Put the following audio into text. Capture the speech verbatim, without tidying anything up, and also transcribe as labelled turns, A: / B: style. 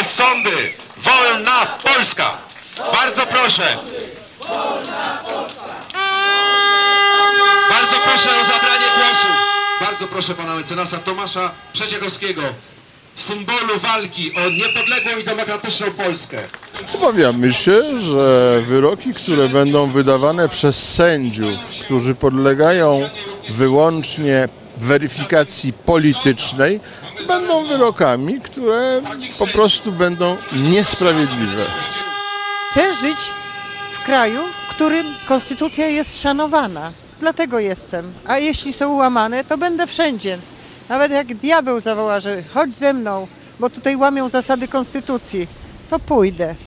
A: sądy! Wolna Polska! Bardzo proszę! Bardzo proszę o zabranie głosu. Bardzo proszę pana mecenasa Tomasza Przeciakowskiego, symbolu walki o niepodległą i demokratyczną Polskę.
B: Obawiamy się, że wyroki, które będą wydawane przez sędziów, którzy podlegają wyłącznie weryfikacji politycznej, będą wyrokami, które po prostu będą niesprawiedliwe.
C: Chcę żyć w kraju, w którym konstytucja jest szanowana. Dlatego jestem. A jeśli są łamane, to będę wszędzie. Nawet jak diabeł zawoła, że chodź ze mną, bo tutaj łamią zasady konstytucji, to pójdę.